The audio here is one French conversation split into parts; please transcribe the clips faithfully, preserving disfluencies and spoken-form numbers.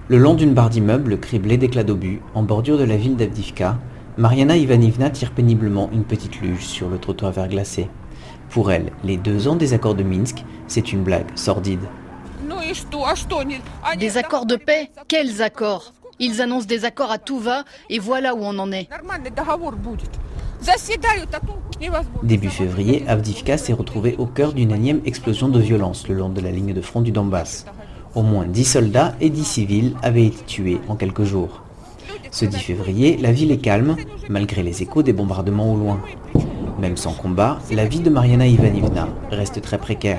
Le long d'une barre d'immeubles criblée d'éclats d'obus, en bordure de la ville d'Avdivka, Mariana Ivanivna tire péniblement une petite luge sur le trottoir verglacé. Pour elle, les deux ans des accords de Minsk, c'est une blague sordide. Des accords de paix? Quels accords? Ils annoncent des accords à tout va et voilà où on en est. Début février, Avdivka s'est retrouvée au cœur d'une énième explosion de violence le long de la ligne de front du Donbass. Au moins dix soldats et dix civils avaient été tués en quelques jours. Ce dix février, la ville est calme, malgré les échos des bombardements au loin. Même sans combat, la vie de Mariana Ivanivna reste très précaire.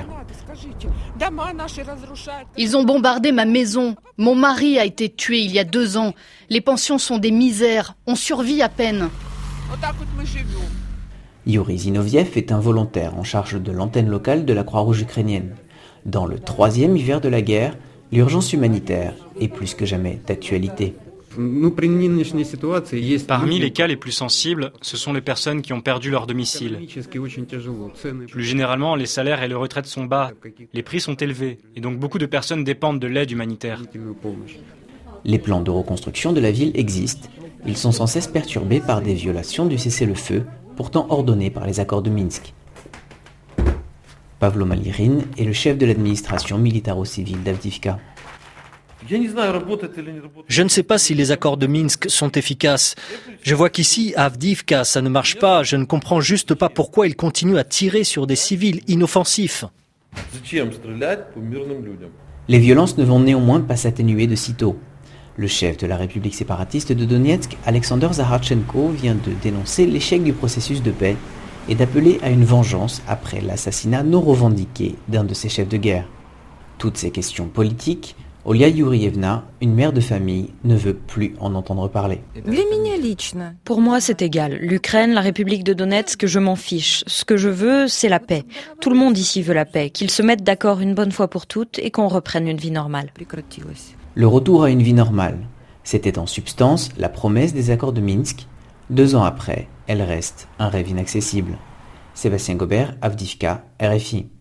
Ils ont bombardé ma maison. Mon mari a été tué il y a deux ans. Les pensions sont des misères. On survit à peine. Yuri Zinoviev est un volontaire en charge de l'antenne locale de la Croix-Rouge ukrainienne. Dans le troisième hiver de la guerre, l'urgence humanitaire est plus que jamais d'actualité. Parmi les cas les plus sensibles, ce sont les personnes qui ont perdu leur domicile. Plus généralement, les salaires et les retraites sont bas, les prix sont élevés, et donc beaucoup de personnes dépendent de l'aide humanitaire. Les plans de reconstruction de la ville existent. Ils sont sans cesse perturbés par des violations du cessez-le-feu, pourtant ordonnées par les accords de Minsk. Pavlo Malirin est le chef de l'administration militaro-civile d'Avdivka. Je ne sais pas si les accords de Minsk sont efficaces. Je vois qu'ici, à Avdivka, ça ne marche pas. Je ne comprends juste pas pourquoi ils continuent à tirer sur des civils inoffensifs. Les violences ne vont néanmoins pas s'atténuer de sitôt. Le chef de la République séparatiste de Donetsk, Alexander Zaharchenko, vient de dénoncer l'échec du processus de paix et d'appeler à une vengeance après l'assassinat non revendiqué d'un de ses chefs de guerre. Toutes ces questions politiques, Olia Yurievna, une mère de famille, ne veut plus en entendre parler. Pour moi, c'est égal. L'Ukraine, la République de Donetsk, je m'en fiche. Ce que je veux, c'est la paix. Tout le monde ici veut la paix. Qu'ils se mettent d'accord une bonne fois pour toutes et qu'on reprenne une vie normale. Le retour à une vie normale, c'était en substance la promesse des accords de Minsk. Deux ans après, elle reste un rêve inaccessible. Sébastien Gobert, Avdivka, R F I.